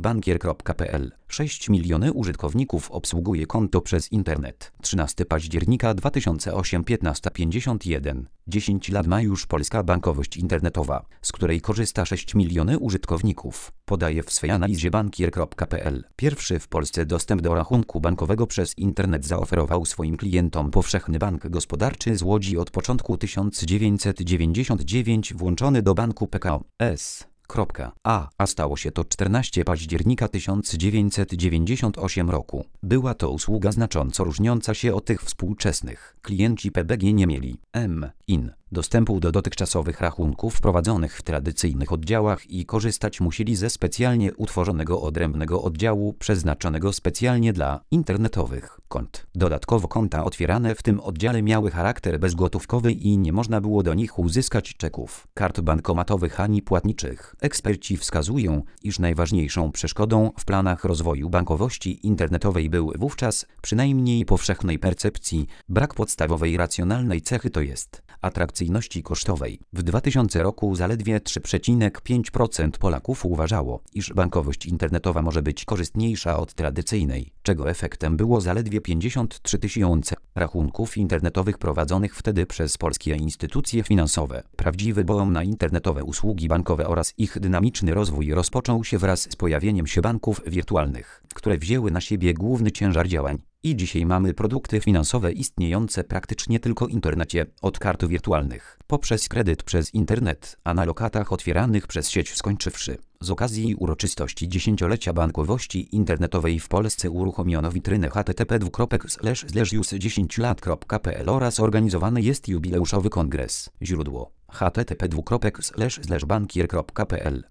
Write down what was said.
Bankier.pl. 6 miliony użytkowników obsługuje konto przez internet. 13 października 2008 15:51. 10 lat ma już polska bankowość internetowa, z której korzysta 6 miliony użytkowników, podaje w swej analizie Bankier.pl. Pierwszy w Polsce dostęp do rachunku bankowego przez internet zaoferował swoim klientom Powszechny Bank Gospodarczy z Łodzi od początku 1999, włączony do banku PKO S.A. Stało się to 14 października 1998 roku. Była to usługa znacząco różniąca się od tych współczesnych. Klienci PBG nie mieli dostępu do dotychczasowych rachunków prowadzonych w tradycyjnych oddziałach i korzystać musieli ze specjalnie utworzonego odrębnego oddziału przeznaczonego specjalnie dla internetowych kont. Dodatkowo konta otwierane w tym oddziale miały charakter bezgotówkowy i nie można było do nich uzyskać czeków, kart bankomatowych ani płatniczych. Eksperci wskazują, iż najważniejszą przeszkodą w planach rozwoju bankowości internetowej był wówczas, przynajmniej powszechnej percepcji, brak podstawowej racjonalnej cechy, to jest atrakcyjności kosztowej. W 2000 roku zaledwie 3,5% Polaków uważało, iż bankowość internetowa może być korzystniejsza od tradycyjnej, czego efektem było zaledwie 53 tysiące rachunków internetowych prowadzonych wtedy przez polskie instytucje finansowe. Prawdziwy boom na internetowe usługi bankowe oraz ich dynamiczny rozwój rozpoczął się wraz z pojawieniem się banków wirtualnych, które wzięły na siebie główny ciężar działań. I dzisiaj mamy produkty finansowe istniejące praktycznie tylko w internecie, od kart wirtualnych, poprzez kredyt przez internet, a na lokatach otwieranych przez sieć skończywszy. Z okazji uroczystości dziesięciolecia bankowości internetowej w Polsce uruchomiono witrynę http://już10lat.pl oraz organizowany jest jubileuszowy kongres. Źródło http://bankier.pl